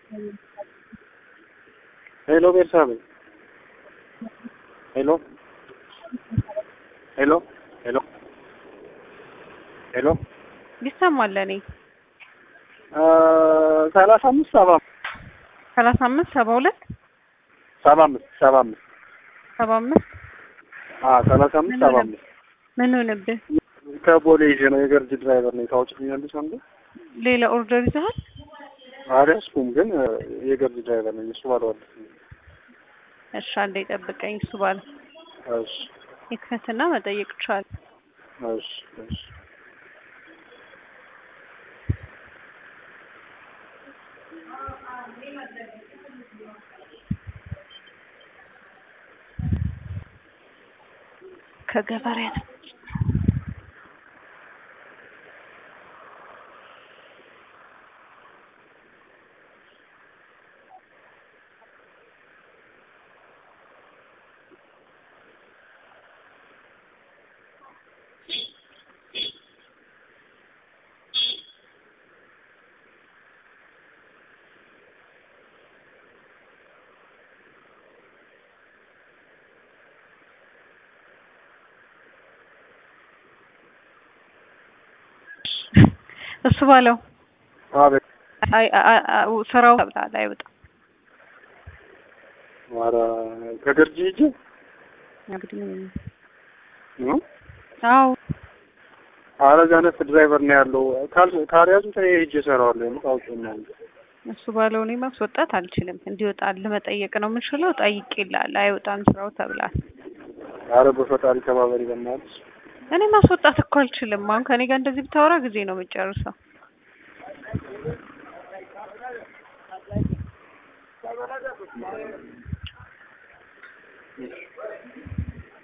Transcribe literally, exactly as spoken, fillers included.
Hello, Bersabe. Hello. Hello. Hello. Hello. ይሰማል ለኔ ሰላሳ አምስት ሰባ ሰላሳ አምስት ሰባ ሁለት ሰባ አምስት ሰባ አምስት ሰባ አምስት አዎ ሰላሳ አምስት ሰባ አምስት ምን ሆነብህ? ከቦሌ ይዤ ነው የገርጅ ድራይቨር ነው ታውቂኛለሽ አንዴ ሌላ ኦርደር ይዘሃል? አልያዝኩም ግን የገርጅ ድራይቨር ነኝ እሱ ባለዋል። እሺ አንዴ ጠብቀኝ እሱ ባለ እሺ ይክፈትና መጠየቅ ይችላል። እሺ እሺ ከገበሬ እሱ ባለው አቤት አይ ስራው ታብታል አይወጣም። ማራ ከገርጂ ሂጂ እንግዲህ ነው አው አረጋነት ድራይቨር ነው ያለው ካል ካሪያዙ ተይ ሂጂ እሰራዋለሁ ነው ታውቂኛል። እሱ ባለው እኔ ማስወጣት አልችልም። እንዲወጣል ለመጠየቅ ነው የምንችለው። ጠይቅ ይላል አይወጣም ስራው ተብሏል። አረ በፈጣሪ ተባበሪ በእናትሽ እኔ ማስወጣት እኮ አልችልም። አሁን ከኔ ጋር እንደዚህ ብታወራ ጊዜ ነው የምጨርሰው።